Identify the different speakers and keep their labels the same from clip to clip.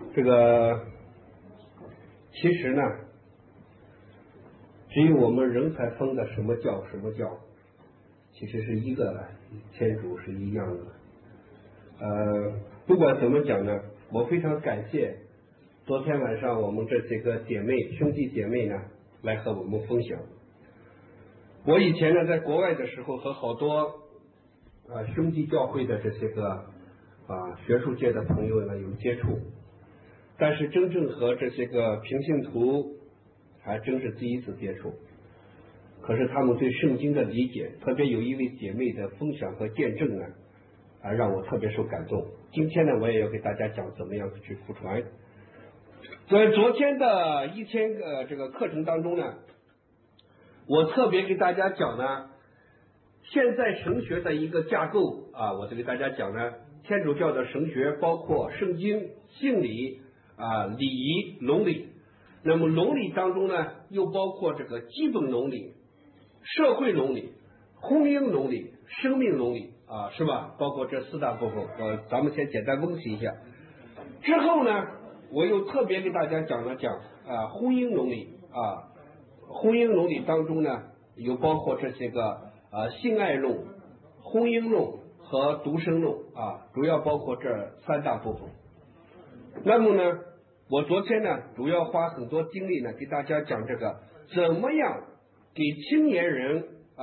Speaker 1: 这个其实呢，只有我们人才分的什么教，其实是一个天主是一样的。不管怎么讲呢，我非常感谢昨天晚上我们这些个兄弟姐妹呢来和我们分享。我以前呢在国外的时候和好多兄弟教会的这些个学术界的朋友呢有接触，但是真正和这些个平信徒还真是第一次接触。可是他们对圣经的理解，特别有一位姐妹的分享和见证呢，让我特别受感动。今天呢，我也要给大家讲怎么样去福传。在昨天的一天这个课程当中呢，我特别给大家讲呢，现在神学的一个架构我就给大家讲呢，天主教的神学包括圣经、信理礼仪、伦理。那么伦理当中呢，又包括这个基本伦理、社会伦理、婚姻伦理、生命伦理是吧？包括这四大部分，咱们先简单温习一下。之后呢，我又特别给大家讲婚姻伦理婚姻伦理当中呢，有包括这些个性爱论、婚姻论和独身论主要包括这三大部分。那么呢，我昨天呢主要花很多精力呢给大家讲这个怎么样给青年人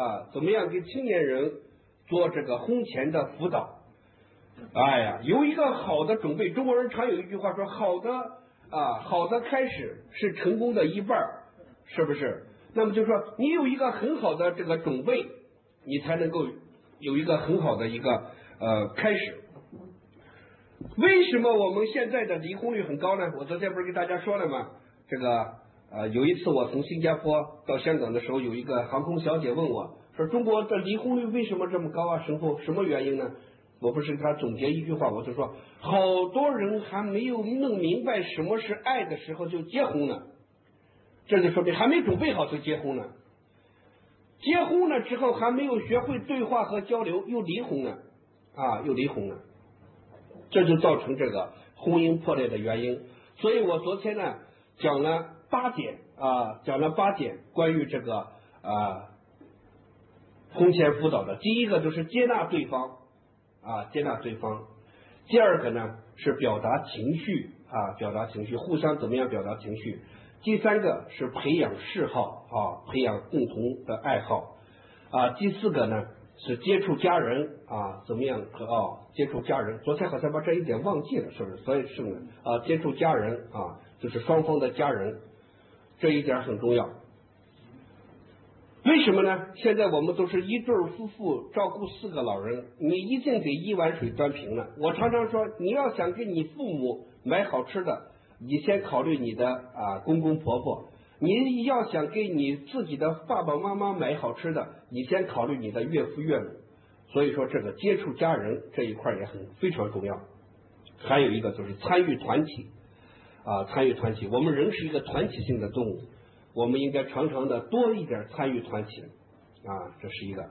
Speaker 1: 做这个婚前的辅导。有一个好的准备，中国人常有一句话说，好的开始是成功的一半，是不是？那么就是说，你有一个很好的这个准备，你才能够有一个很好的一个开始。为什么我们现在的离婚率很高呢？我昨天不是给大家说了吗？这个有一次我从新加坡到香港的时候，有一个航空小姐问我说，中国的离婚率为什么这么高神父，什么原因呢？我不是给他总结一句话，我就说，好多人还没有弄明白什么是爱的时候就结婚了，这就说明还没准备好就结婚了。结婚了之后还没有学会对话和交流，又离婚了这就造成这个婚姻破裂的原因。所以我昨天呢讲了八点关于这个婚前辅导的。第一个就是接纳对方第二个呢是表达情绪互相怎么样表达情绪。第三个是培养嗜好培养共同的爱好第四个呢是接触家人怎么样接触家人。昨天好像把这一点忘记了，是不是？所以是接触家人就是双方的家人，这一点很重要。为什么呢？现在我们都是一对夫妇照顾4个老人，你一定给一碗水端平了。我常常说，你要想给你父母买好吃的，你先考虑你的公公婆婆；你要想给你自己的爸爸妈妈买好吃的，你先考虑你的岳父岳母。所以说这个接触家人这一块也非常重要。还有一个就是参与团体我们人是一个团体性的动物，我们应该常常的多一点参与团体这是一个。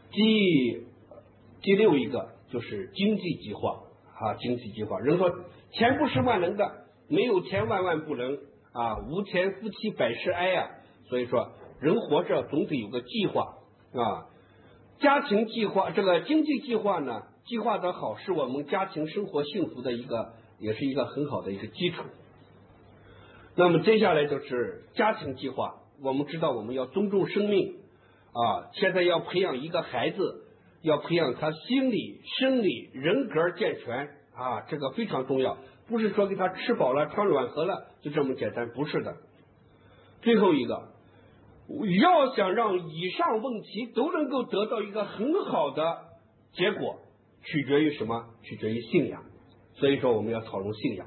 Speaker 1: 第六一个就是经济计划人说钱不是万能的，没有钱万万不能无钱夫妻百事哀所以说人活着总得有个计划家庭计划，这个经济计划呢，计划的好是我们家庭生活幸福的也是一个很好的一个基础。那么接下来就是家庭计划，我们知道我们要尊重生命现在要培养一个孩子，要培养他心理、生理、人格健全这个非常重要，不是说给他吃饱了穿暖和了就这么简单，不是的。最后一个，要想让以上问题都能够得到一个很好的结果，取决于什么？取决于信仰。所以说我们要讨论信仰。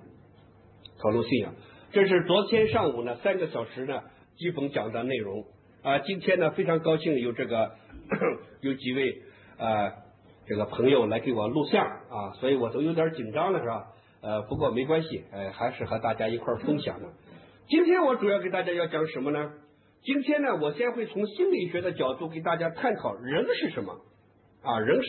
Speaker 1: 这是昨天上午呢3个小时呢基本讲的内容今天呢非常高兴有有几位这个朋友来给我录像所以我都有点紧张了，是吧？不过没关系还是和大家一块分享的。今天我主要给大家要讲什么呢？今天呢我先会从心理学的角度给大家探讨人是什么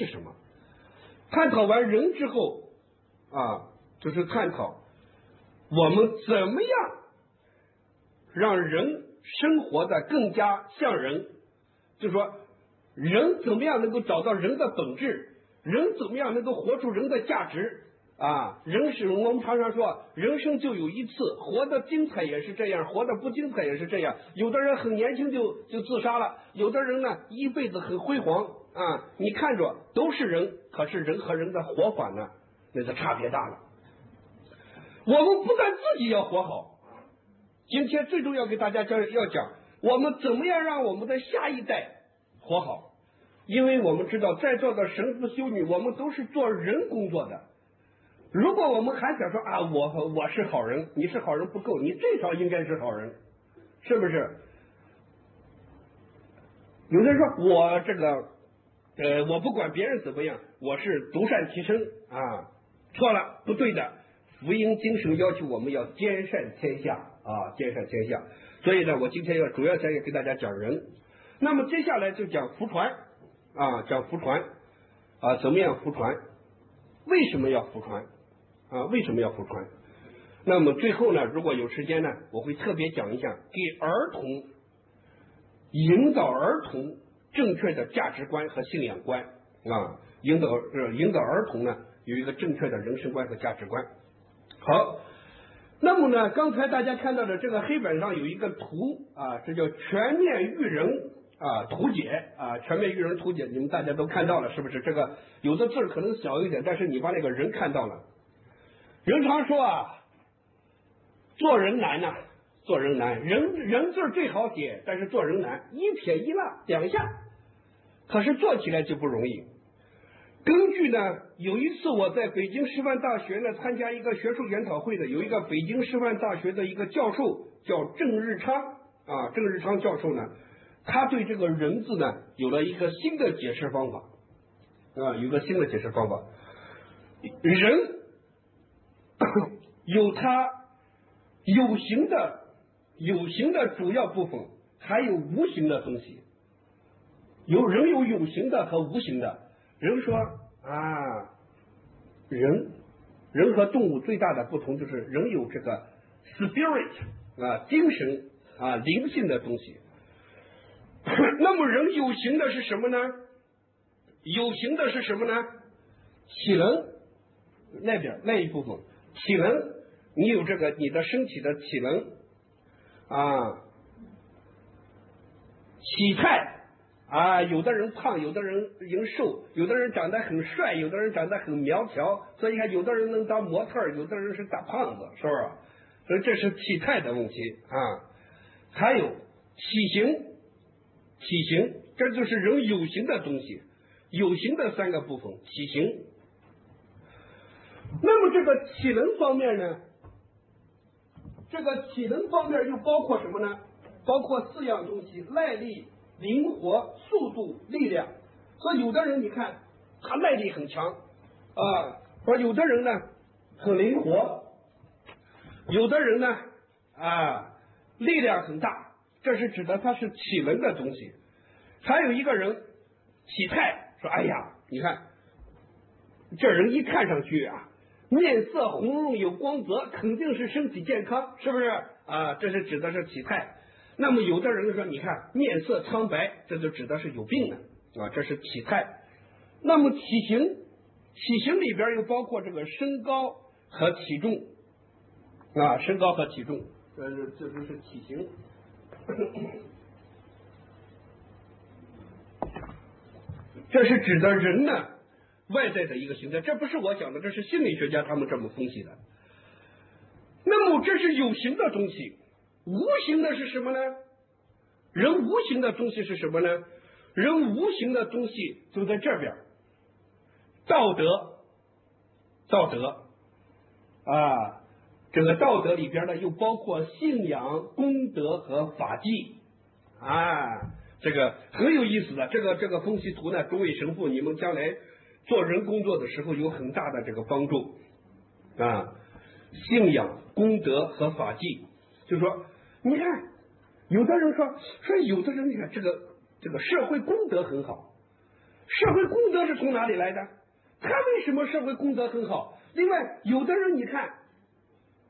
Speaker 1: 探讨完人之后就是探讨我们怎么样让人生活的更加像人，就是说人怎么样能够找到人的本质，人怎么样能够活出人的价值啊？人是我们常常说人生就有一次，活得精彩也是这样，活得不精彩也是这样。有的人很年轻就自杀了，有的人呢一辈子很辉煌啊。你看着都是人，可是人和人的活法呢，那个差别大了。我们不但自己要活好，今天最重要给大家要讲我们怎么样让我们的下一代活好。因为我们知道在座的神父修女，我们都是做人工作的。如果我们还想说啊，我是好人，你是好人不够，你最少应该是好人，是不是？有的人说我这个我不管别人怎么样，我是独善其身啊，错了，不对的。福音精神要求我们要兼善天下啊，兼善天下。所以呢，我今天主要给大家讲人。那么接下来就讲福传啊，讲福传啊，怎么样福传？为什么要福传啊？为什么要福传？那么最后呢，如果有时间呢，我会特别讲一下给儿童引导儿童正确的价值观和信仰观啊，引导儿童呢有一个正确的人生观和价值观。好，那么呢，刚才大家看到的这个黑板上有一个图啊，这叫全面育人啊图解啊，全面育人图解，你们大家都看到了是不是？这个有的字可能小一点，但是你把那个人看到了。人常说啊，做人难呐，做人难，人字最好写，但是做人难，一撇一捺两下，可是做起来就不容易。根据呢，有一次我在北京师范大学呢参加一个学术研讨会的，有一个北京师范大学的一个教授叫郑日昌啊，郑日昌教授呢，他对这个人字呢有了一个新的解释方法啊，有一个新的解释方法。人有他有形的主要部分，还有无形的东西。人有有形的和无形的。人说啊，人和动物最大的不同就是人有这个 spirit 啊，精神啊，灵性的东西。那么人有形的是什么呢？有形的是什么呢？体能，那一部分体能，你有这个你的身体的体能啊，体态。啊，有的人胖，有的人瘦，有的人长得很帅，有的人长得很苗条，所以看有的人能当模特，有的人是大胖子，是不是？所以这是体态的问题啊。还有体型，这就是人有形的东西，有形的三个部分，体型。那么这个体能方面呢？这个体能方面又包括什么呢？包括四样东西：耐力、灵活、速度、力量。所以有的人你看他耐力很强啊，而有的人呢很灵活，有的人呢力量很大，这是指的他是体能的东西。还有一个人体态，说哎呀，你看这人一看上去啊，面色红润有光泽，肯定是身体健康，是不是啊？这是指的是体态。那么有的人说，你看面色苍白，这就指的是有病的啊，这是体态。那么体型里边又包括这个身高和体重啊，身高和体重，这就是体型。这是指的人呢外在的一个形态，这不是我讲的，这是心理学家他们这么分析的。那么这是有形的东西。无形的是什么呢？人无形的东西是什么呢？人无形的东西就在这边，道德啊，这个道德里边呢又包括信仰、功德和法纪啊，这个很有意思的。这个分析图呢，诸位神父你们将来做人工作的时候有很大的这个帮助啊，信仰、功德和法纪，就是说。你看，有的人说有的人，你看这个社会公德很好，社会公德是从哪里来的？他为什么社会公德很好？另外，有的人你看，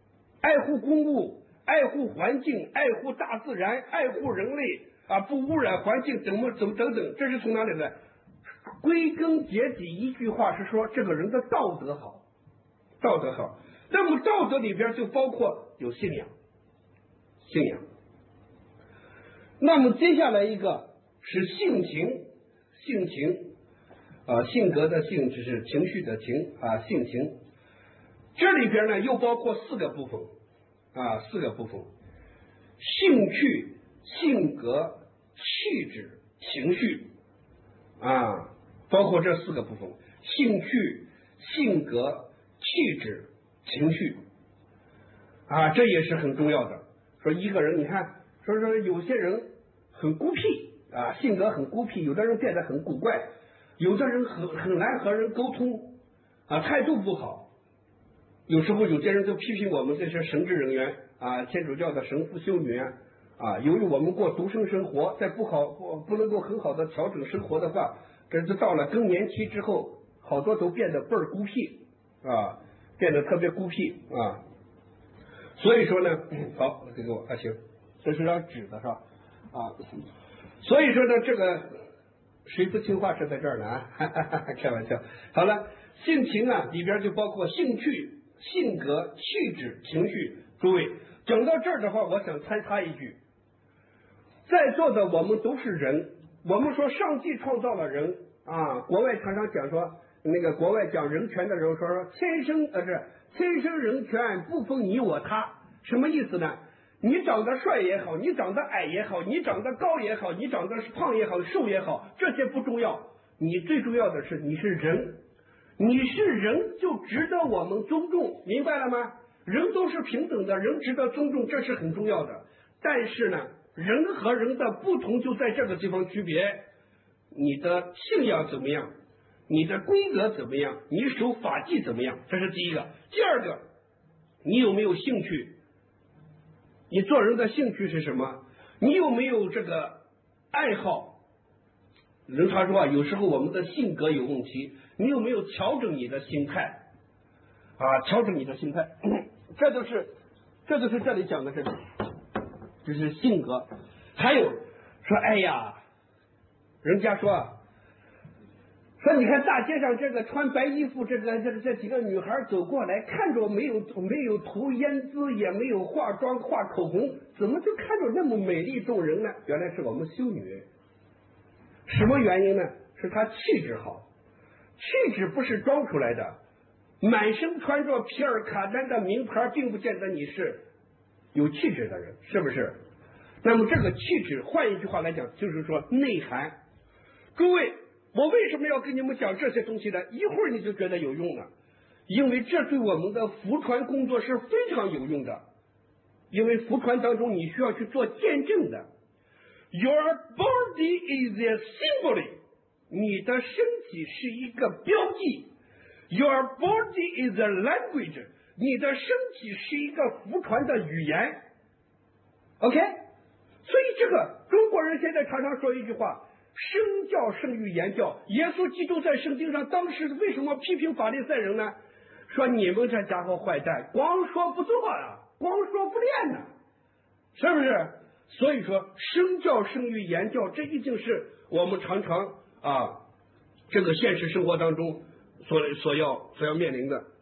Speaker 2: 爱护公物，爱护环境，爱护大自然，爱护人类啊，不污染环境，怎么等等，这是从哪里来？归根结底一句话是说，这个人的道德好，道德好。那么道德里边就包括有信仰，信仰。那么接下来一个是性情，性情啊，性格的性就是情绪的情啊，性情。这里边呢又包括4个部分啊，4个部分：兴趣、性格、气质、情绪啊，包括这4个部分：兴趣、性格、气质、情绪啊，这也是很重要的。说一个人，你看，说有些人很孤僻啊，性格很孤僻，有的人变得很古怪，有的人很难和人沟通啊，态度不好。有时候有些人就批评我们这些神职人员啊，天主教的神父修女啊，由于我们过独身生活，在不能够很好的调整生活的话，这到了更年期之后，好多都变得倍儿孤僻啊，变得特别孤僻啊。所以说呢，好，给我啊，行，这是张纸的是吧？啊，所以说呢，这个谁不听话是在这儿呢啊，开玩笑。好了，性情啊里边就包括兴趣、性格、气质、情绪。诸位讲到这儿的话，我想参插一句，在座的我们都是人，我们说上帝创造了人啊，国外常常讲说，那个国外讲人权的人说天生人权不分你我他，什么意思呢？你长得帅也好，你长得矮也好，你长得高也好，你长得胖也好，瘦也好，这些不重要，你最重要的是你是人，你是人就值得我们尊重，明白了吗？人都是平等的，人值得尊重，这是很重要的。但是呢，人和人的不同就在这个地方区别，你的信仰怎么样，你的规则怎么样，你守法纪怎么样，这是第一个。第二个，你有没有兴趣？你做人的兴趣是什么？你有没有这个爱好？人常说啊，有时候我们的性格有问题，你有没有调整你的心态啊？调整你的心态，这就是这里讲的这个，就是性格。还有说，哎呀，人家说你看大街上这个穿白衣服这几个女孩走过来，看着没有涂胭脂，也没有化妆画口红，怎么就看着那么美丽动人呢？原来是我们修女。什么原因呢？是她气质好，气质不是装出来的。满身穿着皮尔卡丹的名牌，并不见得你是有气质的人，是不是？那么这个气质，换一句话来讲，就是说内涵。诸位，我为什么要跟你们讲这些东西呢？一会儿你就觉得有用了，因为这对我们的福传工作是非常有用的。因为福传当中你需要去做见证的。Your body is a symbol， 你的身体是一个标记。Your body is a language， 你的身体是一个福传的语言。OK， 所以这个中国人现在常常说一句话，身教胜于言教。耶稣基督在圣经上当时为什么批评法利赛人呢？说你们这家伙坏蛋，光说不做啊，光说不练呢，是不是？所以说身教胜于言教，这一定是我们常常啊这个现实生活当中所要面临的。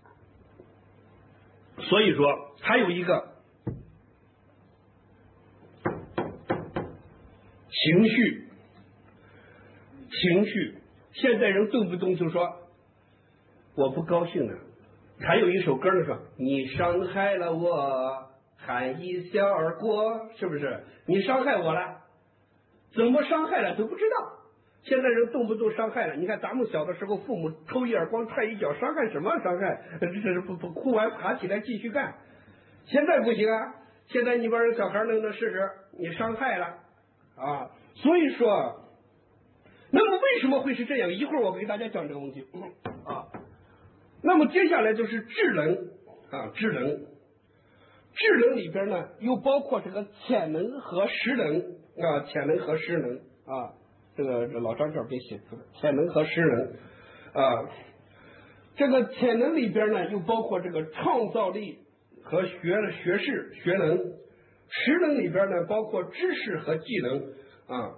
Speaker 2: 所以说还有一个情绪，现在人动不动就说我不高兴了。还有一首歌呢，说你伤害了我，含一笑而过，是不是？你伤害我了，怎么伤害了都不知道。现在人动不动伤害了，你看咱们小的时候，父母抽一耳光、踹一脚，伤害什么伤害？这是不哭完爬起来继续干。现在不行啊，现在你把人小孩弄的试试，你伤害了啊。所以说，那么为什么会是这样？一会儿我给大家讲这个问题啊。那么接下来就是智能啊，智能里边呢又包括这个潜能和实能啊，潜能和实能啊，这个老张这儿别写出来，潜能和实能啊，这个潜能里边呢又包括这个创造力、 和学识、学能。识能里边呢，包括知识和技能啊。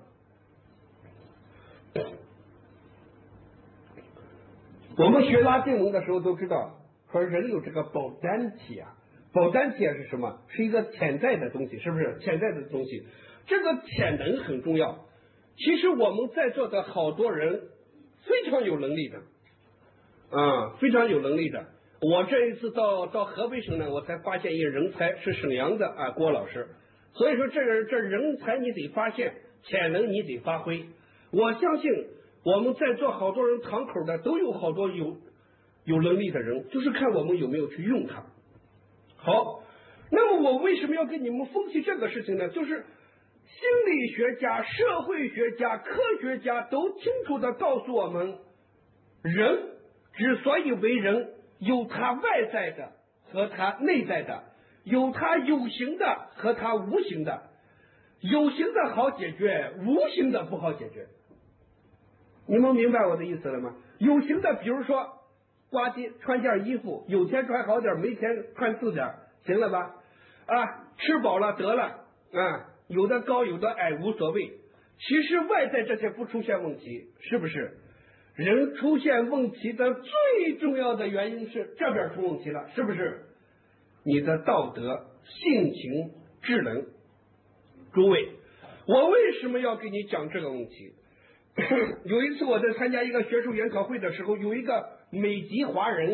Speaker 2: 我们学拉丁文的时候都知道，说人有这个保单体啊，保单体是什么？是一个潜在的东西，是不是？潜在的东西，这个潜能很重要。其实我们在座的好多人非常有能力的，非常有能力的。我这一次到河北省呢，我才发现一个人才，是沈阳的郭老师。所以说这人才你得发现，潜能你得发挥。我相信我们在座好多人堂口的都有好多有能力的人，就是看我们有没有去用它。好，那么我为什么要跟你们分析这个事情呢？就是心理学家、社会学家、科学家都清楚地告诉我们，人之所以为人，有他外在的和他内在的，有他有形的和他无形的。有形的好解决，无形的不好解决。你们明白我的意思了吗？有形的，比如说穿件衣服，有钱穿好点，没钱穿次点，行了吧？吃饱了得了有的高有的矮无所谓。其实外在这些不出现问题，是不是？人出现问题的最重要的原因是这边出问题了，是不是？你的道德、性情、智能。诸位，我为什么要给你讲这个问题？有一次我在参加一个学术研讨会的时候，有一个美籍华人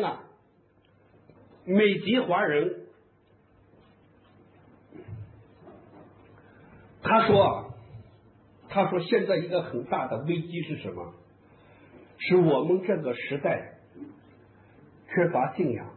Speaker 2: 他说现在一个很大的危机是什么？是我们这个时代缺乏信仰。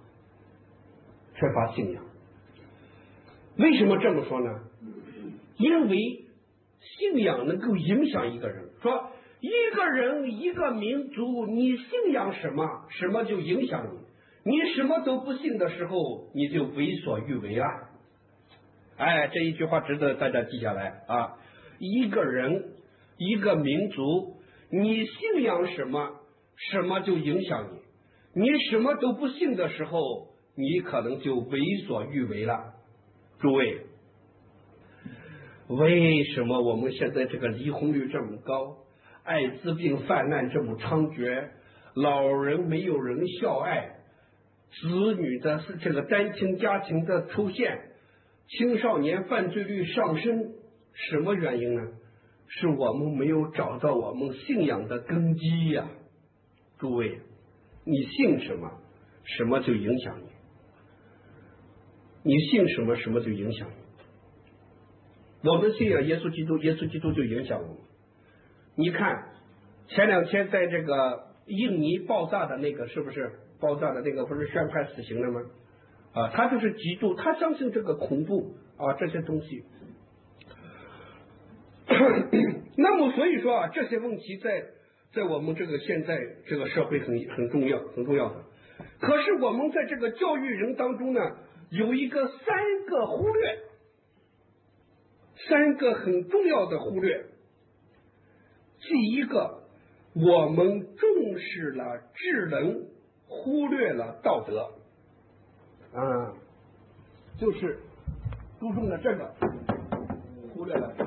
Speaker 2: 为什么这么说呢？因为信仰能够影响一个人。说一个人一个民族，你信仰什么，什么就影响你。你什么都不信的时候，你就为所欲为了。这一句话值得大家记下来啊！一个人一个民族，你信仰什么，什么就影响你。你什么都不信的时候，你可能就为所欲为了。诸位，为什么我们现在这个离婚率这么高，艾滋病泛滥这么猖獗，老人没有人孝爱，子女的这个单亲家庭的出现，青少年犯罪率上升？什么原因呢？是我们没有找到我们信仰的根基呀。诸位，你信什么，什么就影响你。你信什么，什么就影响你。我们信仰耶稣基督，耶稣基督就影响我们。你看前两天在这个印尼爆炸的那个，是不是爆炸的那个不是宣判死刑了吗？他就是极度，他相信这个恐怖这些东西。那么所以说这些问题在我们这个现在这个社会很重要的。可是我们在这个教育人当中呢，有一个三个很重要的忽略。第一个，我们重视了智能，忽略了道德。就是注重了这个，忽略了这个。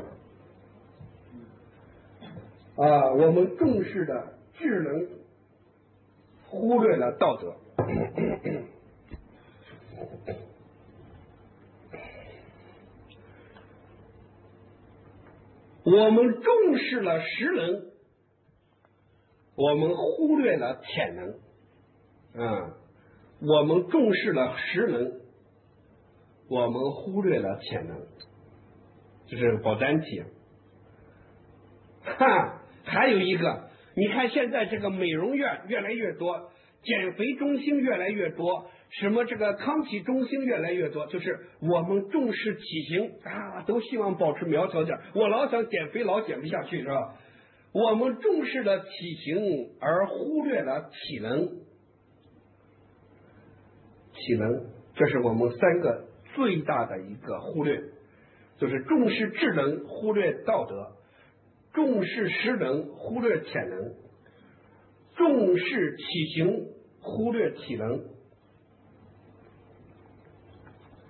Speaker 2: 我们重视的智能，忽略了道德。我们重视了识能，我们忽略了潜能。我们重视了识能，我们忽略了潜能，这是保单体。还有一个，你看现在这个美容院越来越多，减肥中心越来越多，什么这个康体中心越来越多，就是我们重视体型都希望保持苗条点。我老想减肥，老减不下去，是吧？我们重视了体型，而忽略了体能。这是我们三个最大的一个忽略，就是重视智能，忽略道德；重视识能，忽略潜能；重视体型，忽略体能。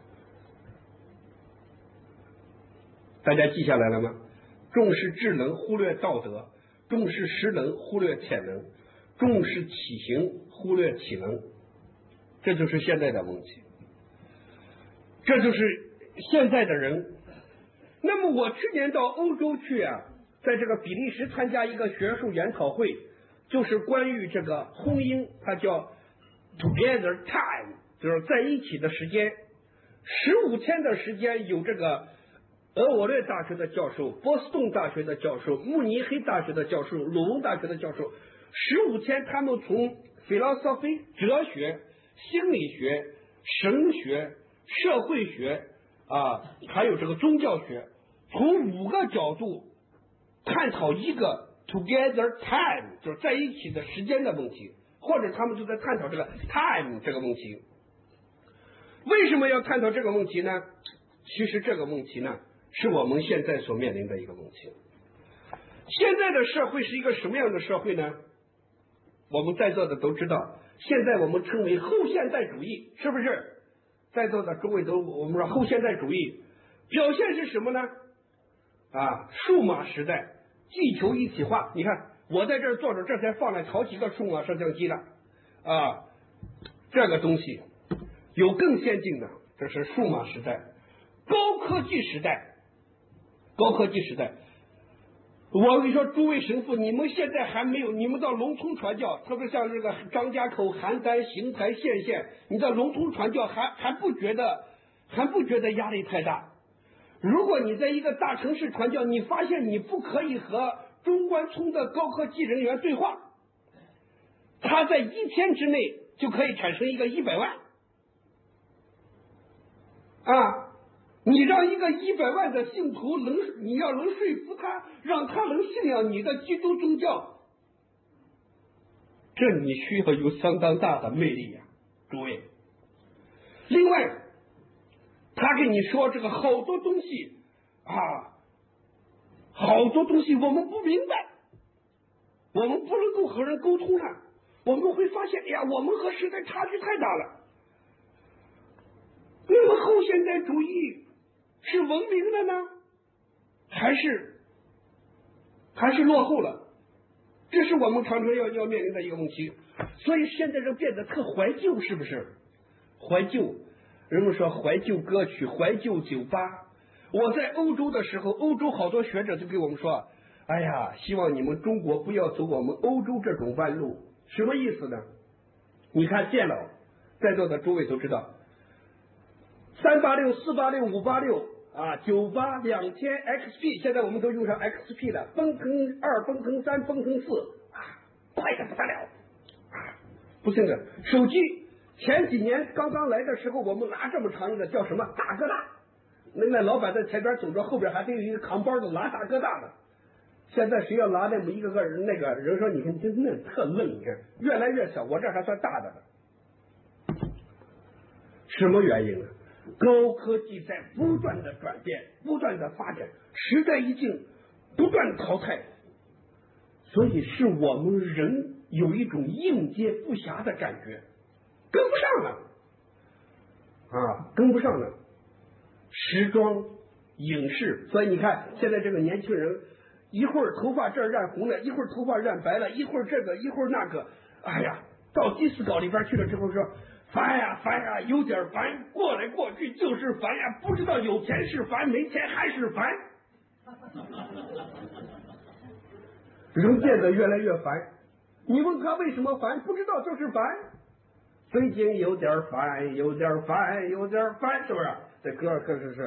Speaker 2: 大家记下来了吗？重视智能，忽略道德；重视识能，忽略潜能；重视体型，忽略体能。这就是现在的问题，这就是现在的人。那么我去年到欧洲去啊，在这个比利时参加一个学术研讨会，就是关于这个婚姻，它叫 together time， 就是在一起的时间。15天的时间，有这个俄我略大学的教授、波士顿大学的教授、慕尼黑大学的教授、鲁汶大学的教授，15天他们从 philosophy 哲学、心理学、神学、社会学还有这个宗教学，从5个角度探讨一个 together time， 就是在一起的时间的问题，或者他们就在探讨这个 time 这个问题。为什么要探讨这个问题呢？其实这个问题呢，是我们现在所面临的一个问题。现在的社会是一个什么样的社会呢？我们在座的都知道，现在我们称为后现代主义，是不是？在座的诸位都我们说后现代主义表现是什么呢？数码时代，地球一体化。你看我在这儿坐着，这才放了好几个数码摄像机了这个东西有更先进的，这是数码时代。高科技时代，高科技时代。我跟你说，诸位神父，你们现在还没有，你们到农村传教，特别像这个张家口、邯郸、邢台、县县，你在农村传教还不觉得压力太大。如果你在一个大城市传教，你发现你不可以和中关村的高科技人员对话，他在1天之内就可以产生一个100万你让一个100万的信徒你要能说服他，让他能信仰你的基督宗教，这你需要有相当大的魅力诸位。另外，他跟你说这个好多东西好多东西我们不明白，我们不能够和人沟通了，我们会发现，我们和时代差距太大了。那么后现代主义是文明的呢，还是落后了？这是我们常常要面临的一个问题。所以现在人变得特怀旧，是不是？怀旧，人们说怀旧歌曲、怀旧酒吧。我在欧洲的时候，欧洲好多学者就给我们说，希望你们中国不要走我们欧洲这种弯路。什么意思呢？你看电脑，在座的诸位都知道，386、486、586。98、2000、XP， 现在我们都用上 XP 了，奔腾2、奔腾3、奔腾4，快得不得了不行的。手机前几年刚刚来的时候，我们拿这么长一个叫什么大哥大，那老板在前边走着，后边还得有一个扛包的拿大哥大的。现在谁要拿那么一个人，那个人说你看真的特愣，你看越来越小，我这还算大的呢。什么原因呢？高科技在不断的转变，不断的发展，时代一进，不断淘汰，所以是我们人有一种应接不暇的感觉，跟不上了跟不上了。时装、影视，所以你看现在这个年轻人，一会儿头发这儿染红了，一会儿头发染白了，一会儿这个一会儿那个，到迪斯高里边去了之后说烦呀，有点烦，过来过去就是烦呀，不知道有钱是烦，没钱还是烦。人变得越来越烦，你问他为什么烦，不知道就是烦。最近有点烦，有点烦，有点烦，是不是？这歌可是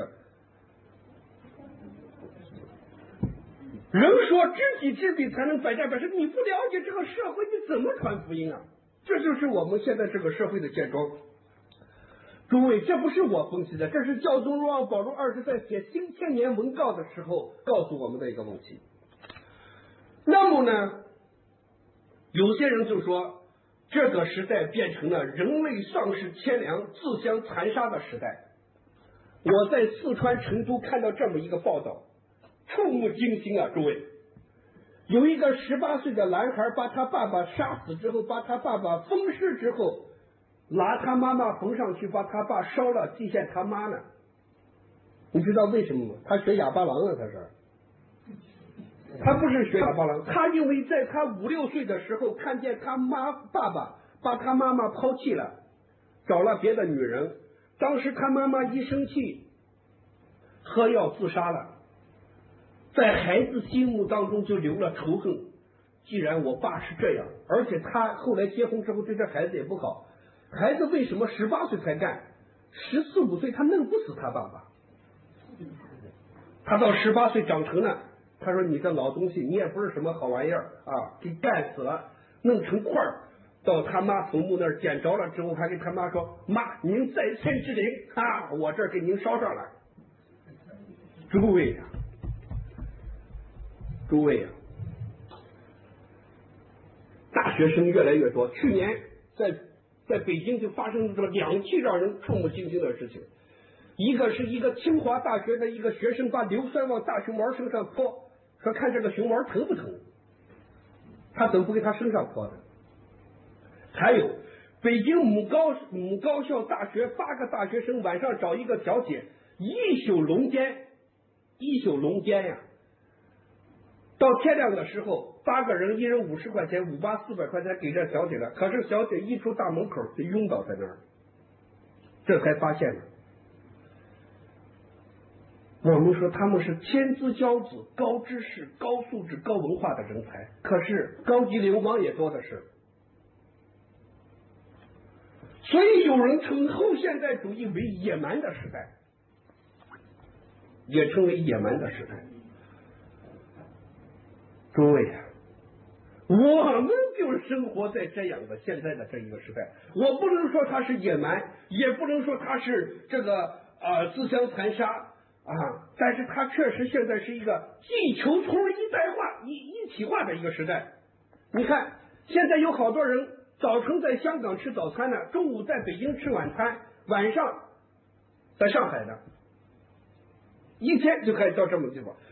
Speaker 2: 人说知己知彼才能百战百胜，你不了解这个社会，你怎么传福音啊？这就是我们现在这个社会的现状。诸位，这不是我分析的，这是教宗若望保禄2世在写新千年文告的时候告诉我们的一个问题。那么呢，有些人就说这个时代变成了人类丧失天良、自相残杀的时代。我在四川成都看到这么一个报道，触目惊心诸位。有一个18岁的男孩把他爸爸杀死之后，把他爸爸分尸之后，拿他妈妈缝上去，把他爸烧了，祭献他妈呢。 你知道为什么吗？他学哑巴郎了，他不是学哑巴郎，他因为在他5、6岁的时候看见他爸爸把他妈妈抛弃了，找了别的女人，当时他妈妈一生气，喝药自杀了，在孩子心目当中就留了仇恨。既然我爸是这样，而且他后来结婚之后对这孩子也不好，孩子为什么18岁才干？14、15岁他弄不死他爸爸，他到18岁长成了，他说你这老东西，你也不是什么好玩意儿啊，给干死了，弄成块儿，到他妈坟墓那儿捡着了之后，还跟他妈说：“妈，您在天之灵啊，我这儿给您烧上来。”诸位呀，诸位呀，大学生越来越多。去年在北京就发生了这么2起让人触目惊心的事情，一个是一个清华大学的一个学生把硫酸往大熊猫身上泼，说看这个熊猫疼不疼，他怎么不给他身上泼的？还有北京母高校大学8个大学生晚上找一个小姐一宿龙奸呀，到天亮的时候8个人1人50块钱，5、8、400块钱给这小姐了，可是小姐一出大门口就晕倒在那儿，这才发现了。我们说他们是天之骄子，高知识、高素质、高文化的人才，可是高级流氓也多的是。所以有人称后现代主义为野蛮的时代，也称为野蛮的时代。诸位啊，我们就生活在这样的现在的这一个时代，我不能说它是野蛮，也不能说它是这个自相残杀啊，但是它确实现在是一个地球村一代化、一体化的一个时代。你看，现在有好多人早晨在香港吃早餐呢，中午在北京吃晚餐，晚上在上海呢，一天就可以到这么地方。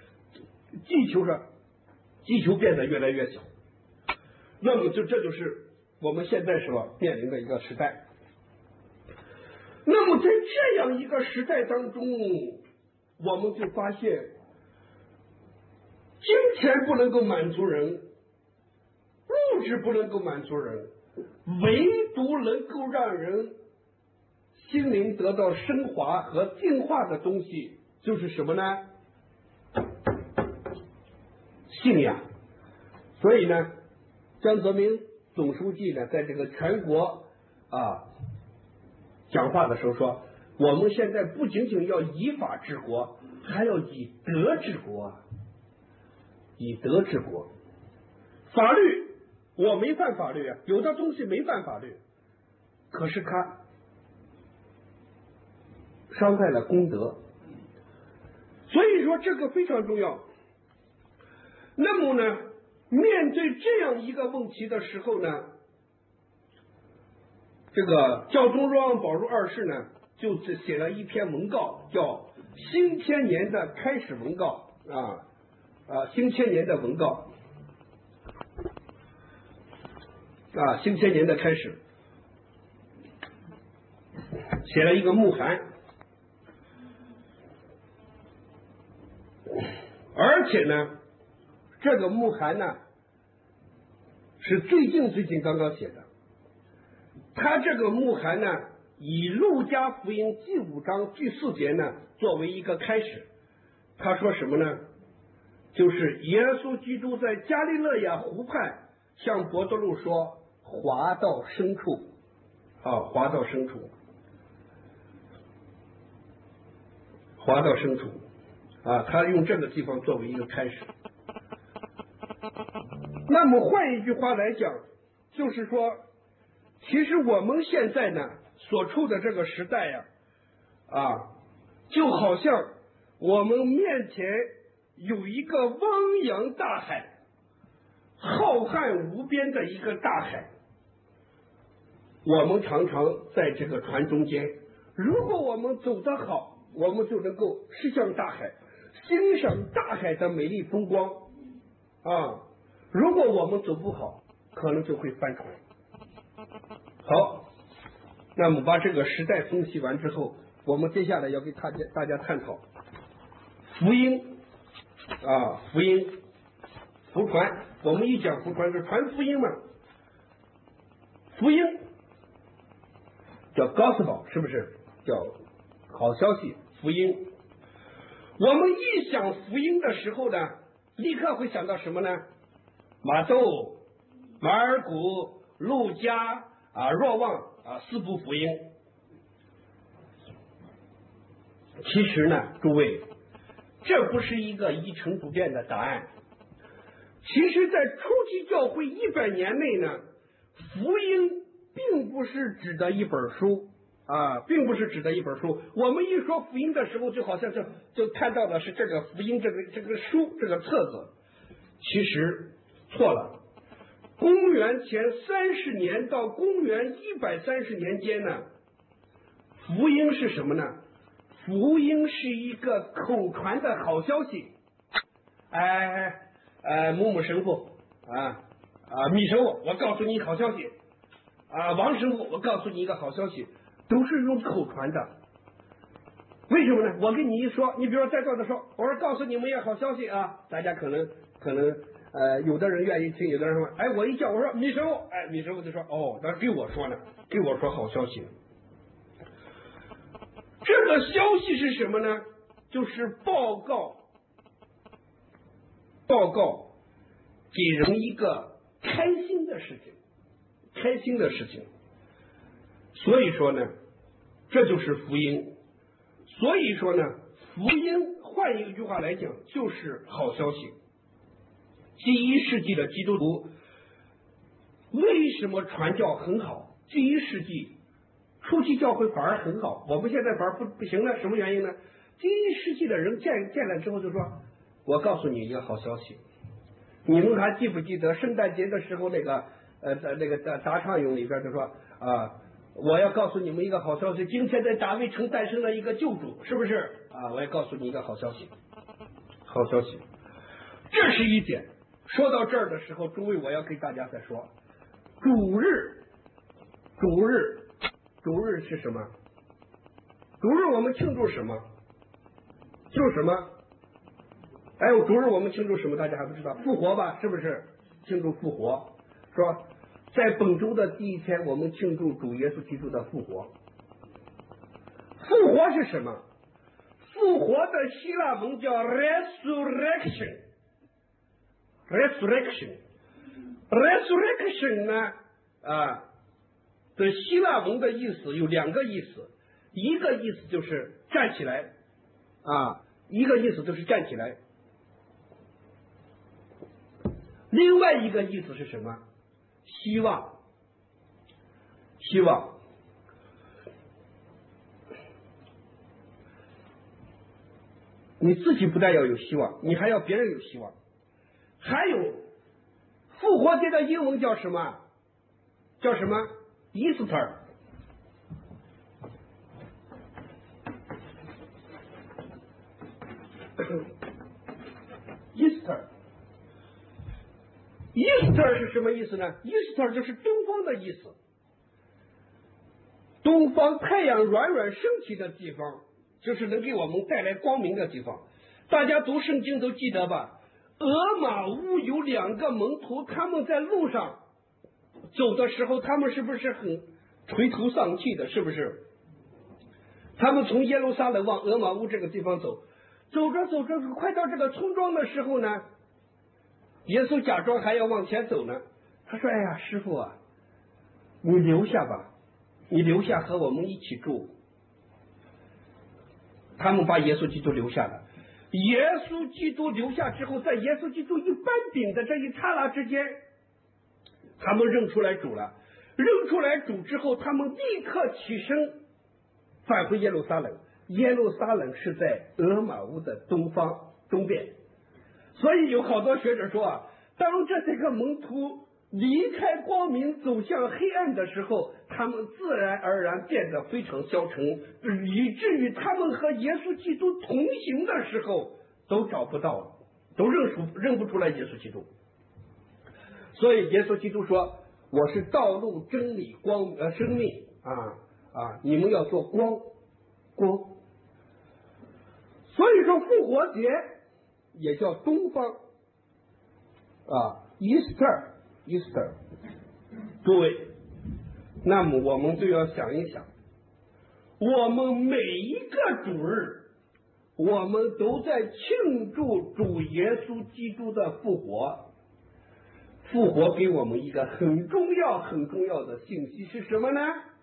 Speaker 2: 地球变得越来越小，那么这就是我们现在所面临的一个时代。那么在这样一个时代当中，我们就发现金钱不能够满足人，物质不能够满足人，唯独能够让人心灵得到升华和净化的东西就是什么呢？信仰。所以呢，江泽民总书记呢，在这个全国讲话的时候说，我们现在不仅仅要以法治国，还要以德治国，以德治国。法律我没犯法律啊，有的东西没犯法律，可是它伤害了公德，所以说这个非常重要。那么呢，面对这样一个问题的时候呢，这个教宗若望保禄2世呢，就写了一篇文告，叫《新千年的开始文告》新千年的文告新千年的开始，写了一个牧函，而且呢，这个牧函呢是最近刚刚写的。他这个牧函呢，以路加福音第5章第4节呢作为一个开始。他说什么呢？就是耶稣基督在加利勒亚湖畔向伯多禄说：“滑到深处，滑到深处，滑到深处。”他用这个地方作为一个开始。那么换一句话来讲，就是说，其实我们现在呢所处的这个时代呀，就好像我们面前有一个汪洋大海，浩瀚无边的一个大海。我们常常在这个船中间，如果我们走得好，我们就能够驶向大海，欣赏大海的美丽风光如果我们走不好，可能就会翻船。好，那么把这个时代分析完之后，我们接下来要给大家探讨福音啊，福音福传，我们一讲福传是传福音嘛，福音叫 gospel 是不是？叫好消息，福音。我们一想福音的时候呢，立刻会想到什么呢？马窦、马尔谷、路加啊、若望啊四部福音。其实呢，诸位，这不是一个一成不变的答案。其实，在初期教会100年内呢，福音并不是指的一本书啊，并不是指的一本书。我们一说福音的时候，就好像就看到的是这个福音这个书这个册子，其实错了。公元前30年到公元130年间呢，福音是什么呢？福音是一个口传的好消息。某某神父米神父，我告诉你好消息王神父，我告诉你一个好消息，都是用口传的。为什么呢？我跟你一说，你比如说在座的说，我说告诉你们一个好消息啊，大家可能有的人愿意听，有的人说，我一叫我说米神父，米神父就说那给我说呢，给我说好消息。这个消息是什么呢？就是报告给人一个开心的事情，所以说呢，这就是福音。所以说呢，福音换一句话来讲就是好消息。第1世纪的基督徒为什么传教很好？第1世纪初期教会反而很好，我们现在反而不行了，什么原因呢？第1世纪的人见了之后就说，我告诉你一个好消息，你们还记不记得圣诞节的时候那个答唱咏里边就说我要告诉你们一个好消息，今天在大卫城诞生了一个救主，是不是我要告诉你一个好消息，这是一点。说到这儿的时候，诸位我要给大家再说，主日是什么？主日我们庆祝什么？就是什么？主日我们庆祝什么？大家还不知道？复活吧，是不是？庆祝复活，是吧？在本周的第1天，我们庆祝主耶稣基督的复活。复活是什么？复活的希腊文叫 resurrection 呢的希腊文的意思有2个意思，一个意思就是站起来一个意思就是站起来，另外一个意思是什么？希望。你自己不但要有希望，你还要别人有希望。还有复活节的英文叫什么？Easter。Easter 是什么意思呢？ Easter 就是东方的意思，东方太阳软升起的地方，就是能给我们带来光明的地方。大家读圣经都记得吧？俄马乌有2个门徒，他们在路上走的时候，他们是不是很垂头丧气的？是不是？他们从耶路撒冷往俄马乌这个地方走着，快到这个村庄的时候呢，耶稣假装还要往前走呢。他说：“师傅你留下吧，你留下和我们一起住。”他们把耶稣基督留下了。耶稣基督留下之后，在耶稣基督一搬饼的这一刹那之间，他们认出来主了。认出来主之后，他们立刻起身返回耶路撒冷。耶路撒冷是在俄马乌的东边，所以有好多学者说当这些个门徒离开光明走向黑暗的时候，他们自然而然变得非常消沉，以至于他们和耶稣基督同行的时候都找不到，都认不出来耶稣基督。所以耶稣基督说：“我是道路、真理、生命你们要做光。” 所以说复活节也叫东方Easter。诸位，那么我们就要想一想，我们每一个主日，我们都在庆祝主耶稣基督的复活。复活给我们一个很重要的信息是什么呢？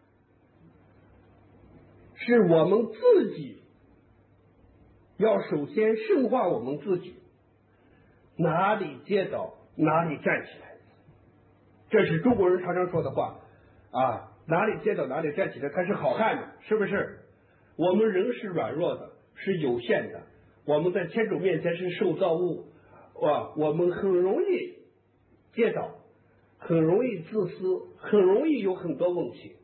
Speaker 2: 是我们自己要首先圣化我们自己，哪里跌倒哪里站起来，这是中国人常常说的话啊，哪里跌倒哪里站起来，他是好汉的，是不是？我们人是软弱的，是有限的，我们在天主面前是受造物，我们很容易跌倒，很容易自私，很容易有很多问题。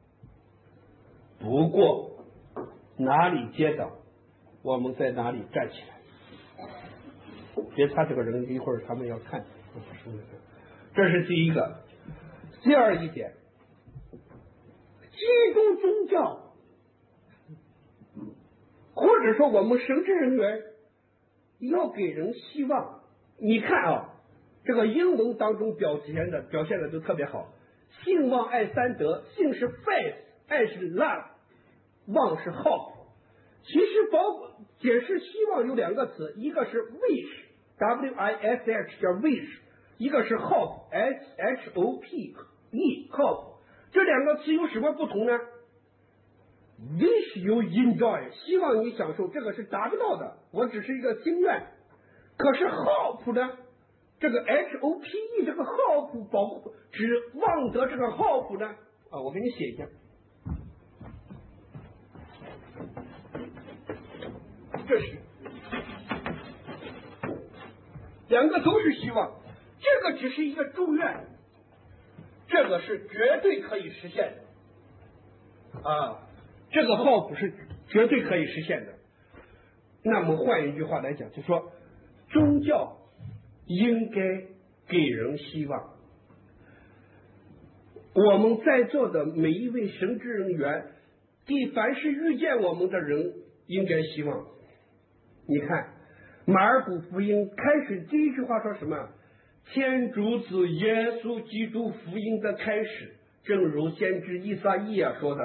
Speaker 2: 不过哪里跌倒，我们在哪里站起来。别擦这个人，一会儿他们要看。这是第一个。第二一点，基督宗教，或者说我们神职人员要给人希望。你看啊，这个英文当中表现的都特别好。信望爱三德，信是 faith， 爱是 love， 望是 hope。其实解释希望有两个词，一个是 wish，W-I-S-H 叫 wish， 一个是 hope， S-H-O-P-E hope。这两个词有什么不同呢？ wish you enjoy， 希望你享受，这个是达不到的，我只是一个心愿。可是 hope 呢，这个 H-O-P-E 这个 hope 只望得这个 hope 呢，我给你写一下，这是两个都是希望，这个只是一个祝愿，这个是绝对可以实现的这个hope是绝对可以实现的。那么换一句话来讲，就说宗教应该给人希望。我们在座的每一位神职人员，对凡是遇见我们的人应该希望。你看马尔谷福音开始第一句话说什么？天主子耶稣基督福音的开始，正如先知以撒意亚说的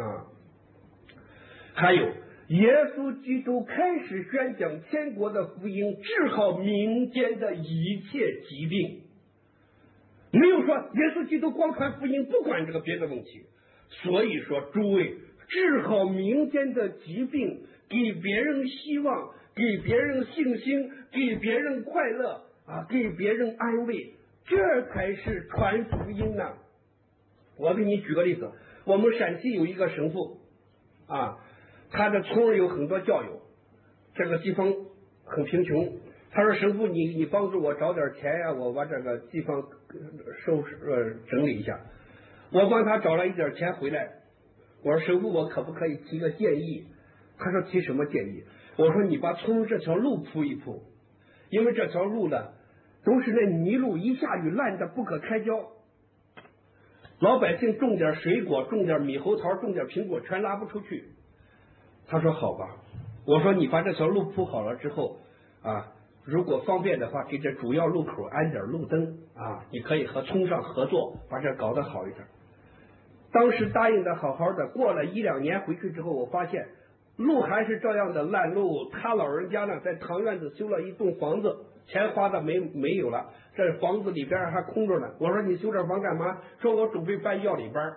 Speaker 2: 还有耶稣基督开始宣讲天国的福音，治好民间的一切疾病。没有说耶稣基督光传福音，不管这个别的问题。所以说诸位，治好民间的疾病，给别人希望，给别人信心，给别人快乐给别人安慰，这才是传福音呢。我给你举个例子，我们陕西有一个神父他的村儿有很多教友，这个地方很贫穷，他说神父你帮助我找点钱呀，我把这个地方收拾整理一下。我帮他找了一点钱回来，我说神父我可不可以提个建议？他说提什么建议？我说你把村这条路铺一铺，因为这条路呢都是那泥路，一下雨烂的不可开交，老百姓种点水果，种点猕猴桃，种点苹果全拉不出去。他说好吧。我说你把这条路铺好了之后如果方便的话，给这主要路口安点路灯你可以和村上合作，把这搞得好一点。当时答应的好好的，过了1-2年回去之后，我发现路还是这样的烂路。他老人家呢在堂院子修了一栋房子，钱花的没有了，这房子里边还空着呢。我说你修这房干嘛？说我准备办药理班。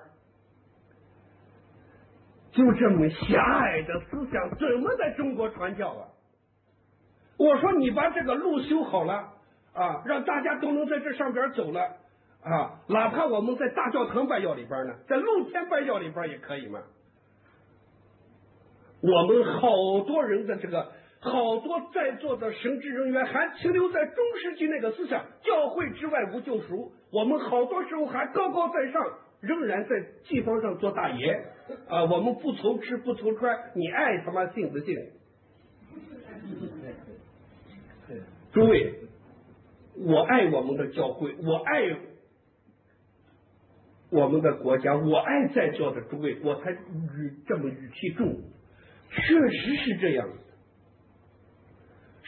Speaker 2: 就这么狭隘的思想怎么在中国传教我说你把这个路修好了让大家都能在这上边走了哪怕我们在大教堂办药理班呢，在露天办药理班也可以嘛。我们好多人的好多在座的神职人员还停留在中世纪那个思想，教会之外无救赎。我们好多时候还高高在上，仍然在地方上做大爷我们不愁吃不愁穿，你爱他妈信不信？诸位，我爱我们的教会，我爱我们的国家，我爱在座的诸位，我才这么语气重。确实是这样的。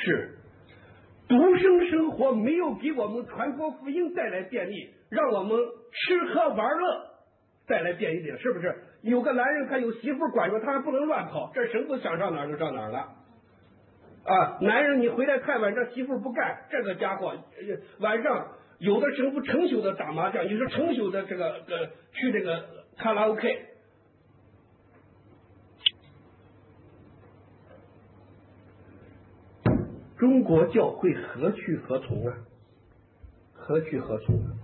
Speaker 2: 是独生生活没有给我们传播福音带来便利，让我们吃喝玩乐带来便利点，是不是？有个男人他有媳妇管着，他还不能乱跑，这绳子想上哪儿就上哪儿了。啊，男人你回来太晚，这媳妇不干，这个家伙晚上有的神父成宿的打麻将，有的成宿的去这个卡拉 OK。中国教会何去何从啊？何去何从啊？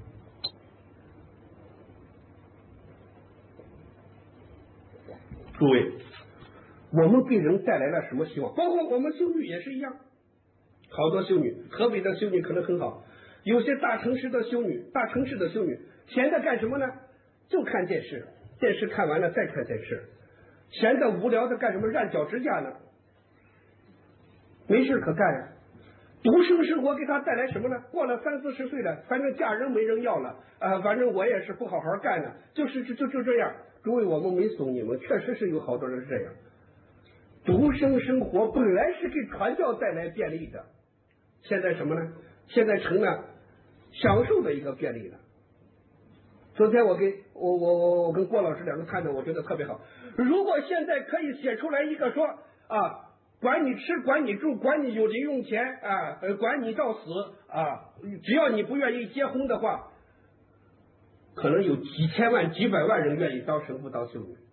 Speaker 2: 诸位，我们给人带来了什么希望？包括我们修女也是一样，好多修女，河北的修女可能很好，有些大城市的修女，闲着干什么呢？就看电视，电视看完了再看电视，闲着无聊的干什么？染脚指甲呢，没事可干呀。独生生活给他带来什么呢？过了30、40岁了，反正嫁人没人要了，反正我也是不好好干的，就这样。诸位，我们没怂你们，确实是有好多人是这样。独生生活本来是给传教带来便利的，现在什么呢？现在成了享受的一个便利了。昨天我跟郭老师两个看的，我觉得特别好。如果现在可以写出来一个说啊，管你吃，管你住，管你有零用钱啊，管你到死啊，只要你不愿意结婚的话，可能有几千万、几百万人愿意当神父、当修女。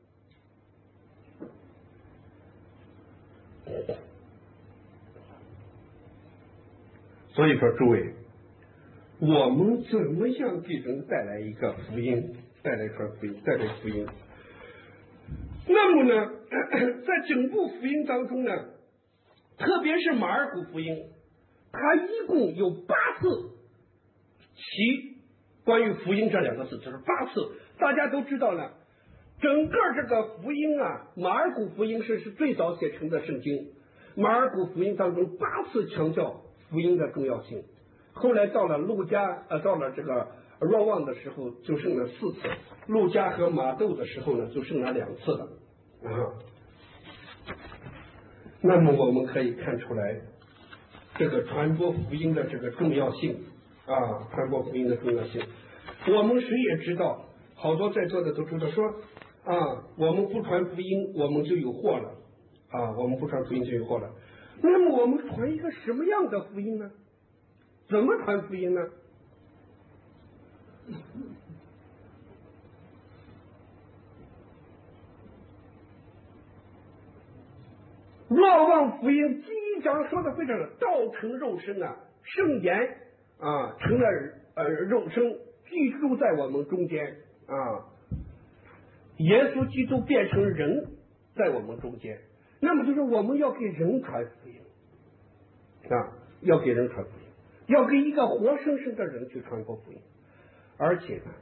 Speaker 2: 所以说，诸位，我们怎么样给人带来一个福音，带来福音？那么呢，在整部福音当中呢，特别是马尔谷福音，它一共有8次提关于福音这2个字，就是8次。大家都知道了，整个这个福音啊，马尔谷福音是最早写成的圣经。马尔谷福音当中8次强调福音的重要性，后来到了路加到了这个若望的时候就剩了4次，路加和马窦的时候呢就剩了2次了啊。那么我们可以看出来这个传播福音的这个重要性啊，传播福音的重要性。我们谁也知道，好多在座的都知道说啊，我们不传福音我们就有祸了啊，我们不传福音就有祸了。那么我们传一个什么样的福音呢？怎么传福音呢？若望福音第1章说的非常道成肉身啊，圣言啊成了肉身，居住在我们中间啊，耶稣基督变成人在我们中间。那么就是我们要给人传福音啊，要给人传福音，要给一个活生生的人去传播福音。而且呢，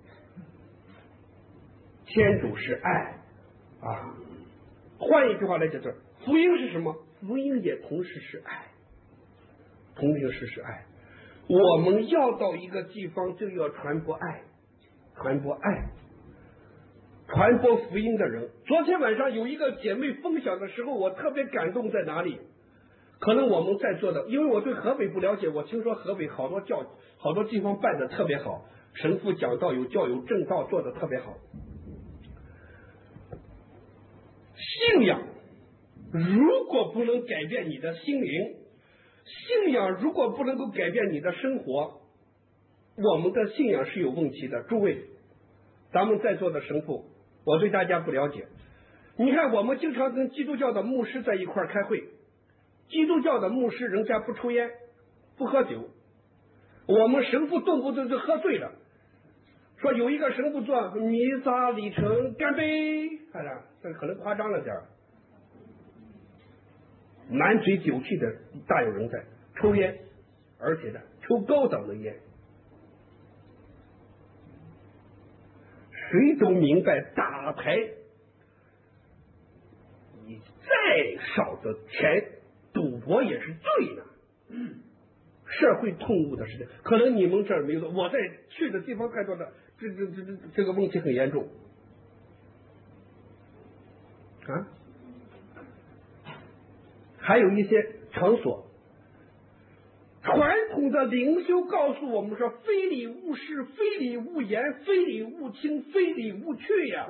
Speaker 2: 天主是爱啊，换一句话来讲，就是福音是什么？福音也同时是爱，同时是爱。我们要到一个地方就要传播爱，传播爱，传播福音的人。昨天晚上有一个姐妹分享的时候，我特别感动，在哪里？可能我们在座的，因为我对河北不了解，我听说河北好多地方办的特别好，神父讲道有教友正道做的特别好。信仰如果不能改变你的心灵，信仰如果不能够改变你的生活，我们的信仰是有问题的。诸位，咱们在座的神父，我对大家不了解。你看，我们经常跟基督教的牧师在一块开会，基督教的牧师人家不抽烟不喝酒，我们神父动不动就喝醉了，说有一个神父做弥撒礼成干杯，看着这可能夸张了点儿，满嘴酒气的大有人在抽烟，而且呢抽高档的烟。谁都明白打牌你再少的钱赌博也是罪的，社会痛恶的事情。可能你们这儿没有，我在去的地方太多的，这个问题很严重啊。还有一些场所宗的领袖告诉我们说，非礼勿视，非礼勿言，非礼勿听，非礼勿去呀。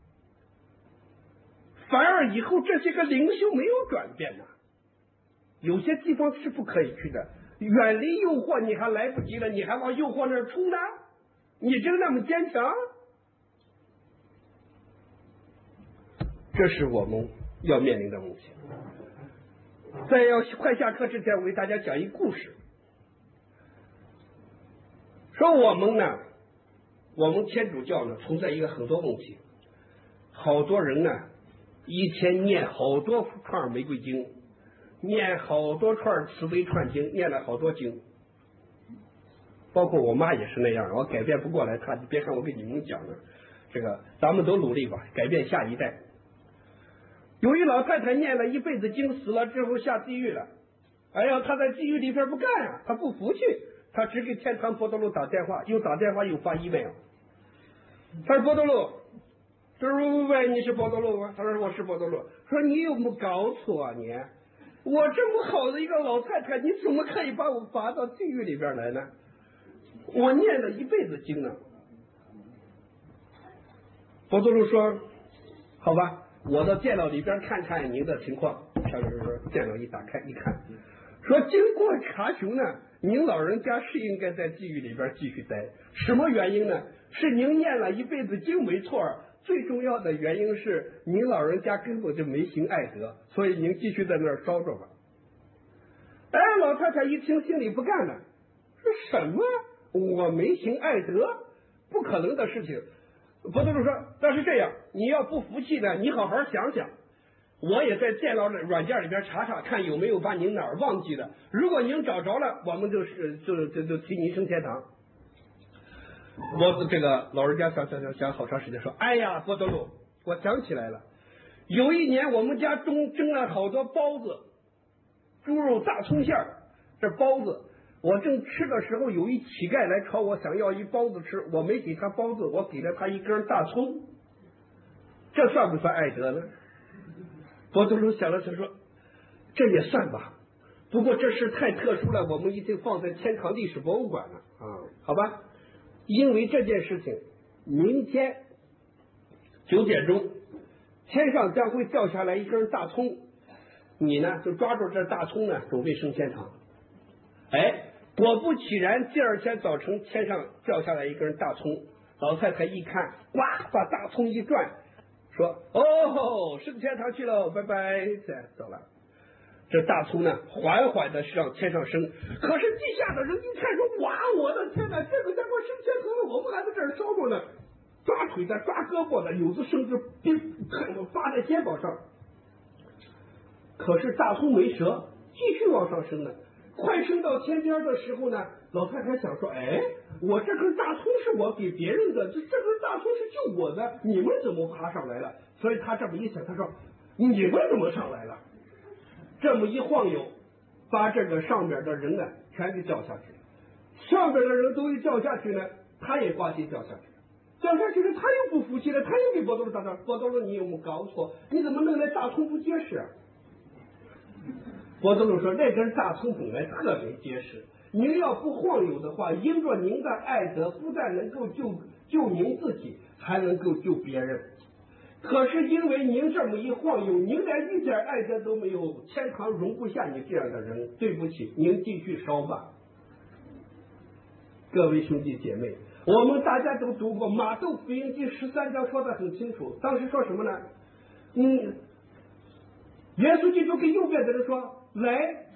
Speaker 2: 反而以后这些个领袖没有转变呢，有些地方是不可以去的。远离诱惑你还来不及了，你还往诱惑那儿冲呢？你真那么坚强？这是我们要面临的问题。在要快下课之前，我给大家讲一故事，说我们天主教呢存在一个很多问题，好多人呢一天念好多串玫瑰经，念好多串慈悲串经，念了好多经，包括我妈也是那样，我改变不过来，她别看我给你们讲的，这个咱们都努力吧，改变下一代。有一老太太念了一辈子经，死了之后下地狱了。哎呀，她在地狱里边不干呀，她不服气，她只给天堂波多禄打电话，又打电话又发email。他说波多禄，他说喂，你是波多禄吗？他说我是波多禄。说你有没有搞错啊你？我这么好的一个老太太，你怎么可以把我罚到地狱里边来呢？我念了一辈子经呢。波多禄说，好吧。我到电脑里边看看您的情况，他就是说电脑一打开一看，说经过查询呢，您老人家是应该在地狱里边继续待。什么原因呢？是您念了一辈子经没错，最重要的原因是您老人家根本就没行爱德，所以您继续在那儿烧着吧。哎，老太太一听心里不干了，说什么？我没行爱德？不可能的事情。波多禄说，但是这样，你要不服气呢，你好好想想，我也在电脑软件里边查查看有没有把您哪儿忘记的，如果您找着了，我们就提您升天堂。我这个老人家想好长时间，说，哎呀，波多禄，我想起来了，有一年我们家蒸了好多包子，猪肉大葱馅儿，这包子我正吃的时候，有一乞丐来朝我想要一包子吃，我没给他包子，我给了他一根大葱，这算不算爱德呢？波多禄想了想说，这也算吧，不过这事太特殊了，我们一定放在天堂历史博物馆了啊，好吧？因为这件事情，明天9点钟，天上将会掉下来一根大葱，你呢就抓住这大葱呢，准备升天堂。哎，果不其然，第二天早晨天上掉下来一根大葱，老太太一看，呱，把大葱一转，说，哦，升天堂去了，拜拜，走了。这大葱呢，缓缓的向天上升，可是地下的人一看说，哇，我的天哪，这个家伙升天堂了，我们还在这儿烧着呢，抓腿的，抓胳膊的，有的甚至扒在肩膀上。可是大葱没折，继续往上升呢。快升到天边的时候呢，老太太想说，哎，我这根大葱是我给别人的，这根大葱是就我的，你们怎么爬上来了？所以他这么一想，他说，你们怎么上来了？这么一晃悠，把这个上面的人呢全给掉下去了。上面的人都一掉下去呢，他也挂起掉下去了。掉下去了，他又不服气了，他又给波多禄打电话，波多禄，你有没有搞错？你怎么弄来大葱不结实啊？波多禄说，那根大葱本来特别结实，您要不晃悠的话，因着您的爱德，不但能够救您自己，还能够救别人。可是因为您这么一晃悠，您连一点爱德都没有，天堂容不下你这样的人，对不起，您继续烧吧。各位兄弟姐妹，我们大家都读过马窦福音第13章，说得很清楚，当时说什么呢？耶稣基督跟右边的人说，来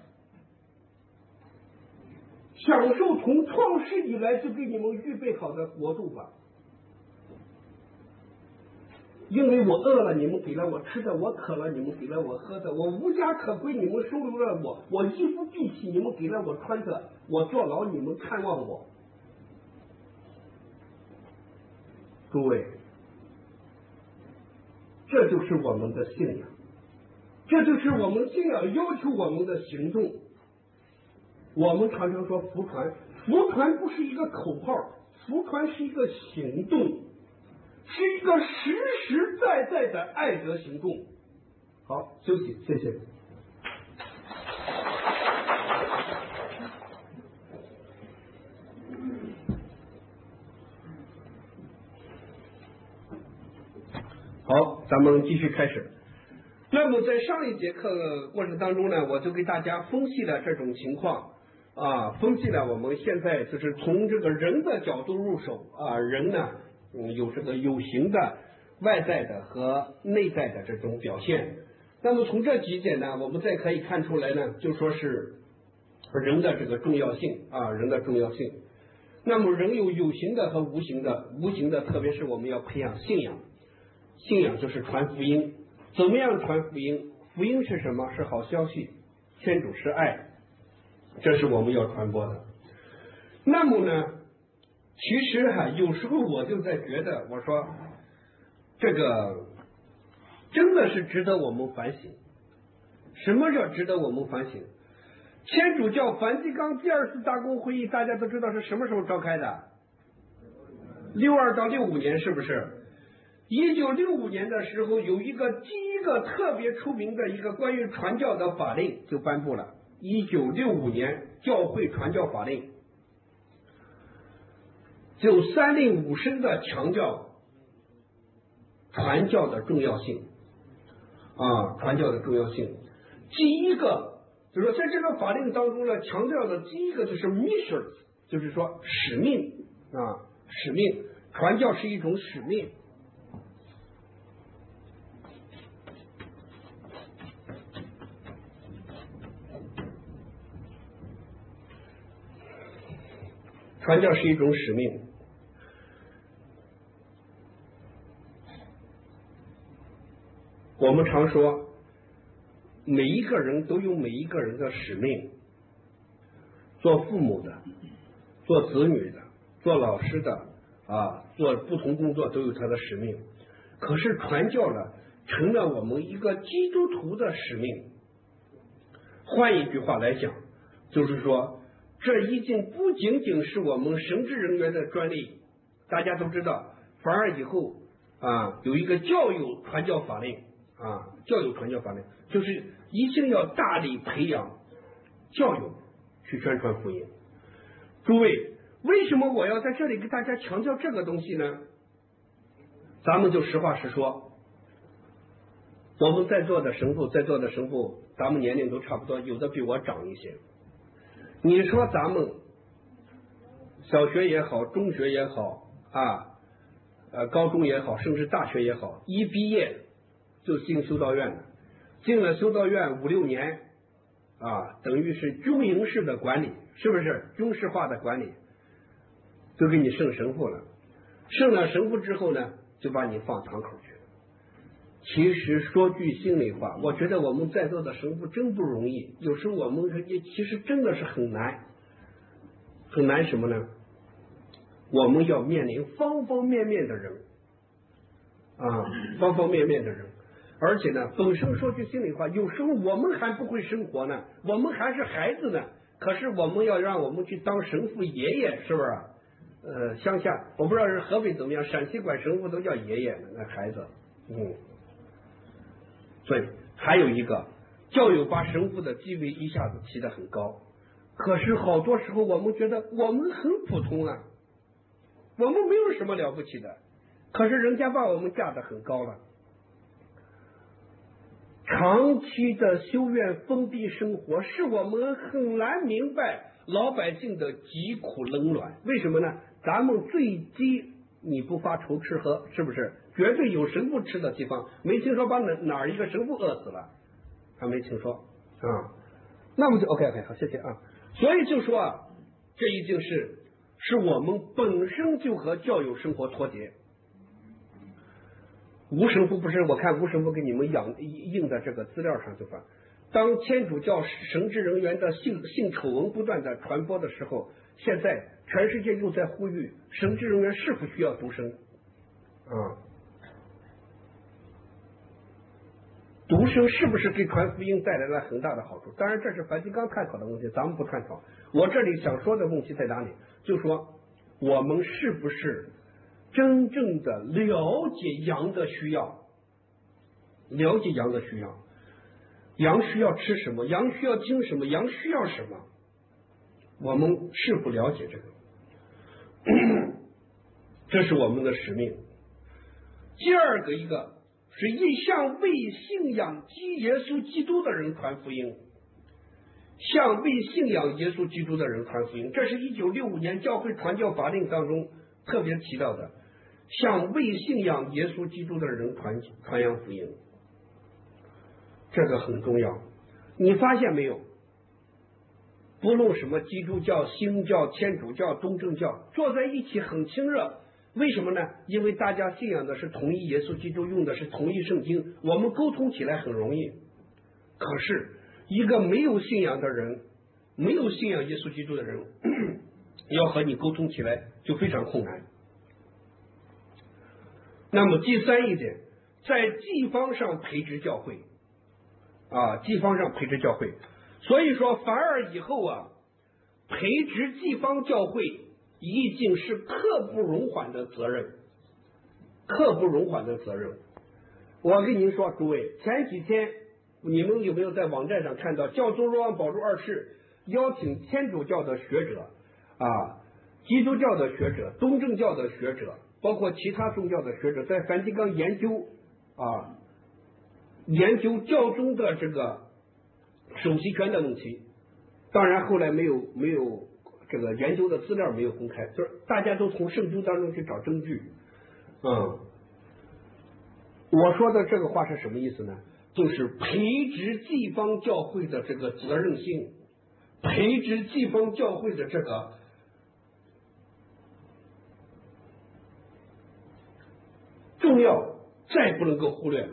Speaker 2: 享受从创世以来就给你们预备好的国度吧，因为我饿了，你们给了我吃的；我渴了，你们给了我喝的；我无家可归，你们收留了我；我衣服蔽体，你们给了我穿的；我坐牢，你们看望我。诸位，这就是我们的信仰，这就是我们信仰要求我们的行动。我们常常说福传，福传不是一个口号，福传是一个行动，是一个实实在在的爱德行动。好，休息，谢谢。 咱们继续开始。那么在上一节课过程当中呢，我就给大家分析了这种情况分析了我们现在就是从这个人的角度入手人呢有这个有形的外在的和内在的这种表现。那么从这几点呢，我们再可以看出来呢，就说是人的这个重要性人的重要性。那么人有形的和无形的，无形的特别是我们要培养信仰，信仰就是传福音。怎么样传福音？福音是什么？是好消息，天主是爱，这是我们要传播的。那么呢，其实有时候我就在觉得，我说这个真的是值得我们反省。什么叫值得我们反省？天主教梵蒂冈第2次大公会议，大家都知道是什么时候召开的？62到65年，是不是？1965年的时候，有第一个特别出名的一个关于传教的法令就颁布了。1965年教会传教法令就3令5申的强调传教的重要性传教的重要性。第一个就是说，在这个法令当中呢，强调的第一个就是 mission， 就是说使命使命，传教是一种使命。传教是一种使命。我们常说，每一个人都有每一个人的使命，做父母的，做子女的，做老师的做不同工作都有他的使命。可是传教呢，成了我们一个基督徒的使命。换一句话来讲，就是说这已经不仅仅是我们神职人员的专利。大家都知道，反而以后有一个教友传教法令教友传教法令，就是一定要大力培养教友去宣传福音。诸位，为什么我要在这里给大家强调这个东西呢？咱们就实话实说，我们在座的神父，咱们年龄都差不多，有的比我长一些。你说咱们小学也好，中学也好高中也好，甚至大学也好，一毕业就进修道院了，进了修道院5、6年等于是军营式的管理，是不是军事化的管理，就给你升神父了。升了神父之后呢，就把你放堂口去了。其实说句心里话，我觉得我们在座的神父真不容易，有时候我们其实真的是很难。很难什么呢？我们要面临方方面面的人方方面面的人。而且呢，本身说句心里话，有时候我们还不会生活呢，我们还是孩子呢，可是我们要让我们去当神父爷爷，是不是乡下我不知道是河北怎么样，陕西管神父都叫爷爷，那孩子所以还有一个，教友把神父的地位一下子提得很高，可是好多时候我们觉得我们很普通我们没有什么了不起的，可是人家把我们架得很高了。长期的修院封闭生活使我们很难明白老百姓的疾苦冷暖。为什么呢？咱们最低你不发愁吃喝，是不是绝对有神父吃的地方？没听说把哪一个神父饿死了，还没听说那么就 OK 好，谢谢所以就说这已经是我们本身就和教友生活脱节。吴神父不是，我看吴神父给你们印在这个资料上就说，当天主教神职人员的性丑闻不断的传播的时候，现在全世界又在呼吁神职人员是否需要独身独身是不是给传福音带来了很大的好处？当然这是梵蒂冈探讨的问题，咱们不探讨。我这里想说的问题在哪里？就说我们是不是真正的了解羊的需要，羊需要吃什么，羊需要听什么，羊需要什么，我们是否了解这个？这是我们的使命。第二个一个是一向为信仰基耶稣基督的人传福音，向为信仰耶稣基督的人传福音，这是1965年教会传教法令当中特别提到的，向为信仰耶稣基督的人传扬福音，这个很重要。你发现没有？不论什么基督教、新教、天主教、东正教，坐在一起很亲热。为什么呢？因为大家信仰的是同一耶稣基督，用的是同一圣经，我们沟通起来很容易。可是一个没有信仰的人，没有信仰耶稣基督的人，要和你沟通起来就非常困难。那么第三一点，在地方上培植教会地方上培植教会。所以说反而以后培植地方教会一定是刻不容缓的责任，刻不容缓的责任。我跟您说，诸位，前几天你们有没有在网站上看到教宗若望保禄二世邀请天主教的学者基督教的学者、东正教的学者，包括其他宗教的学者，在梵蒂冈研究教宗的这个首席权的问题。当然后来没有这个研究的资料没有公开，就是大家都从圣经当中去找证据。我说的这个话是什么意思呢？就是培植地方教会的这个责任心，培植地方教会的这个重要，再不能够忽略了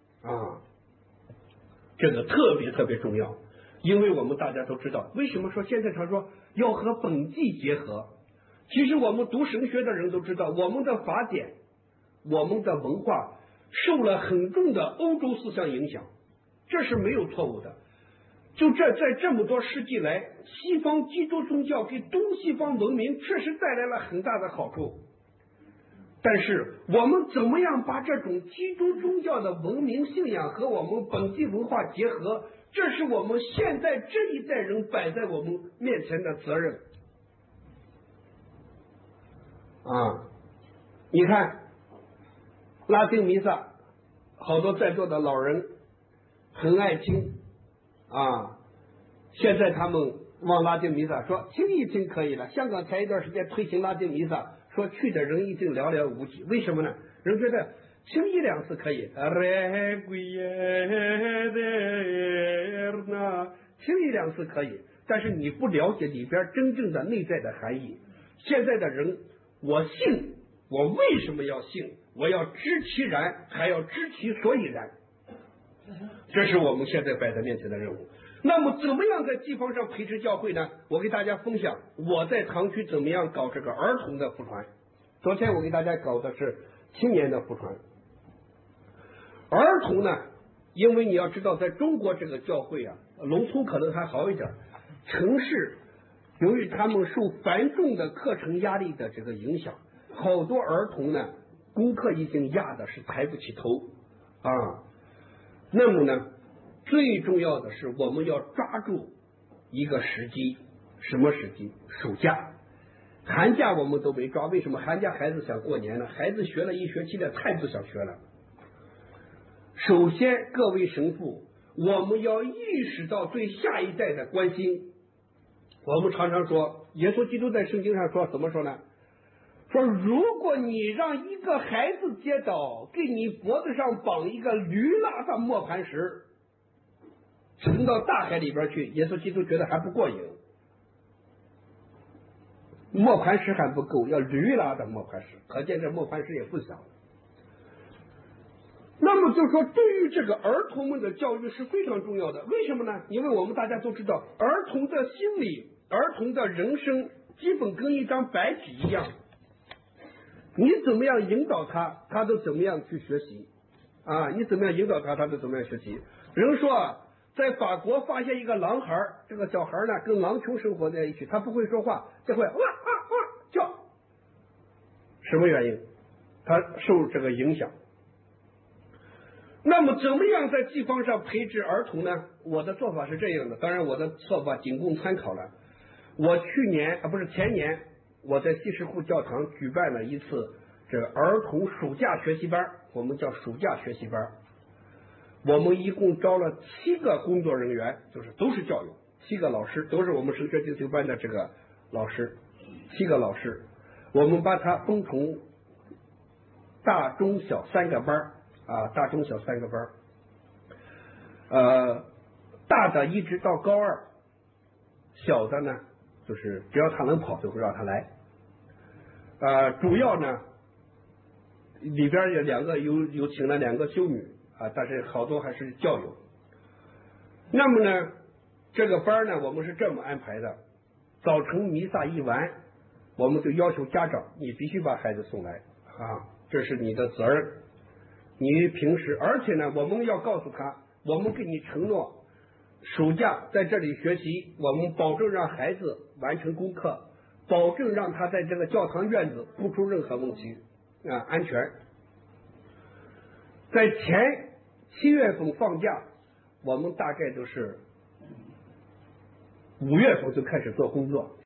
Speaker 2: 这个特别特别重要。因为我们大家都知道，为什么说现在常说要和本地结合？其实我们读神学的人都知道，我们的法典、我们的文化受了很重的欧洲思想影响，这是没有错误的。就在这么多世纪来，西方基督宗教给东西方文明确实带来了很大的好处。但是我们怎么样把这种基督宗教的文明信仰和我们本地文化结合，这是我们现在这一代人摆在我们面前的责任你看拉丁弥撒，好多在座的老人很爱听现在他们往拉丁弥撒说听一听可以了。香港前一段时间推行拉丁弥撒，说去的人已经寥寥无几。为什么呢？人觉得听一两次可以，听一两次可以，但是你不了解里边真正的内在的含义。现在的人，我信，我为什么要信？我要知其然，还要知其所以然。这是我们现在摆在面前的任务。那么怎么样在地方上培植教会呢？我给大家分享我在堂区怎么样搞这个儿童的福传。昨天我给大家搞的是青年的福传。儿童呢，因为你要知道在中国这个教会农村可能还好一点，城市由于他们受繁重的课程压力的这个影响，好多儿童呢功课已经压的是抬不起头那么呢最重要的是我们要抓住一个时机。什么时机？暑假。寒假我们都没抓，为什么？寒假孩子想过年了，孩子学了一学期的太不想学了。首先各位神父，我们要意识到对下一代的关心。我们常常说耶稣基督在圣经上说怎么说呢？说如果你让一个孩子跌倒，给你脖子上绑一个驴拉的磨盘石沉到大海里边去，耶稣基督觉得还不过瘾，磨盘石还不够，要驴拉的磨盘石，可见这磨盘石也不小。那么就说对于这个儿童们的教育是非常重要的。为什么呢？因为我们大家都知道，儿童的心理、儿童的人生基本跟一张白纸一样，你怎么样引导他，他都怎么样去学习你怎么样引导他，他都怎么样学习。人说在法国发现一个狼孩，这个小孩呢跟狼群生活在一起，他不会说话，就会哇哇哇叫。什么原因？他受这个影响。那么怎么样在地方上培植儿童呢？我的做法是这样的，当然我的做法仅供参考了。我前年我在西什库教堂举办了一次这个儿童暑假学习班，我们叫暑假学习班。我们一共招了7个工作人员，就是都是教友，7个老师，都是我们升学进修班的这个老师，7个老师，我们把它分成大中小3个班啊，大中小3个班，大的一直到高2，小的呢就是只要他能跑就会让他来，主要呢里边有2个有请了2个修女啊，但是好多还是教友。那么呢这个班呢我们是这么安排的，早晨弥撒一完，我们就要求家长你必须把孩子送来啊，这是你的责任。你平时而且呢我们要告诉他，我们给你承诺暑假在这里学习，我们保证让孩子完成功课，保证让他在这个教堂院子不出任何问题啊，安全。在前7月份放假，我们大概都是5月份就开始做工作，